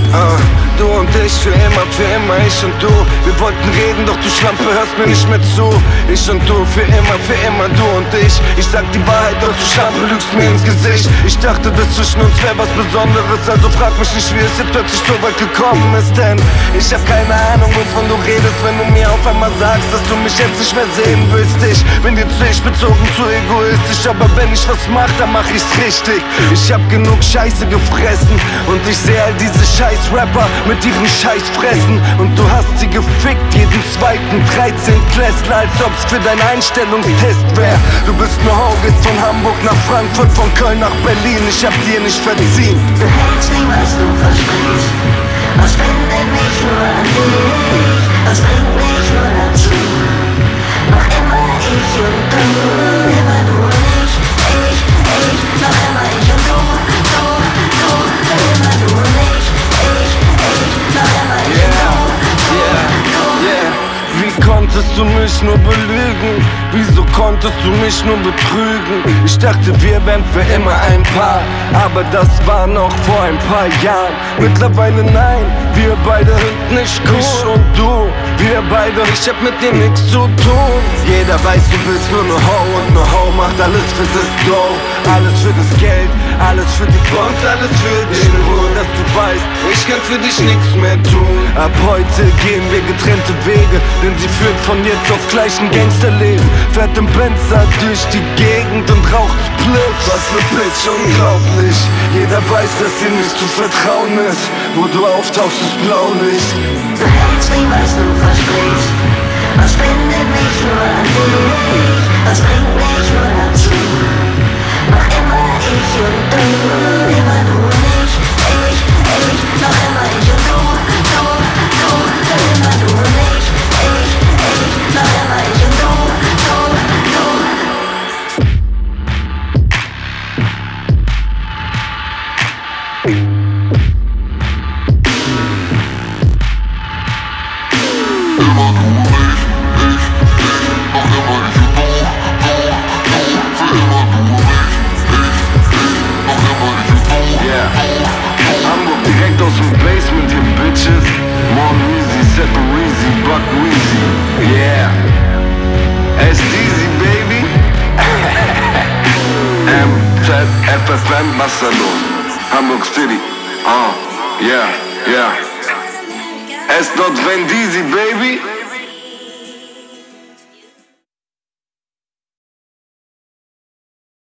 Du und ich, für immer, ich und du. Wir wollten reden, doch du Schlampe hörst mir nicht mehr zu. Ich und du, für immer, du und ich. Ich sag die Wahrheit, doch du Schlampe lügst mir ins Gesicht. Ich dachte, das zwischen uns wäre was Besonderes, also frag mich nicht, wie es jetzt plötzlich so weit gekommen ist. Denn ich hab keine Ahnung, wovon du redest, wenn du mir auf einmal sagst, dass du mich jetzt nicht mehr sehen willst. Ich bin dir zu ich-bezogen, zu egoistisch, aber wenn ich was mach, dann mach ich's richtig. Ich hab genug Scheiße gefressen und ich seh all diese Scheiß-Rapper mit ihren Scheißfressen. Und du hast sie gefickt, jeden zweiten 13-Klässler, als ob's für deinen Einstellungstest wär. Du bist ne Ho, gehst von Hamburg nach Frankfurt, von Köln nach Berlin, ich hab dir nicht verziehen. Du hältst nicht, was du versprichst. Was bindet mich nur an dich? Was bringt mich nur dazu? Noch immer ich und du, immer du und ich, noch immer ich und du, immer du und ich, noch immer ich und du. Wie konntest du mich nur belügen? Wieso konntest du mich nur betrügen? Ich dachte, wir wären für immer ein Paar, aber das war noch vor ein paar Jahren. Mittlerweile nein, wir beide sind nicht cool. Ich und du, wir beide, ich hab mit dir nichts zu tun. Jeder weiß, du bist nur ne Ho und ne Ho macht alles für das Dough. Alles für das Geld, alles für die Bond, alles für dich. Nur, dass du weißt, ich kann für dich nichts mehr tun. Ab heute gehen wir getrennte Wege, denn sie führt von jetzt auf gleich ein Gangsterleben. Fährt im Benzer durch die Gegend und raucht Spliff. Was für Bitch, unglaublich. Jeder weiß, dass dir nicht zu vertrauen ist. Wo du auftauchst, ist Blaulicht. Du hältst nicht, was du versprichst. Was bindet mich nur an dich? Was bringt mich nur dazu? Noch immer ich und du, immer du und ich, noch immer ich und du, immer du und ich, noch immer ich und du. Hamburg direkt aus dem Basement, ihr Bitches. Morgen Weezy, Seppa Weezy, Buck Weezy. Yeah. SDZ, baby. MZFFM, was da los? Hamburg City. Yeah. S. Vendizi, baby.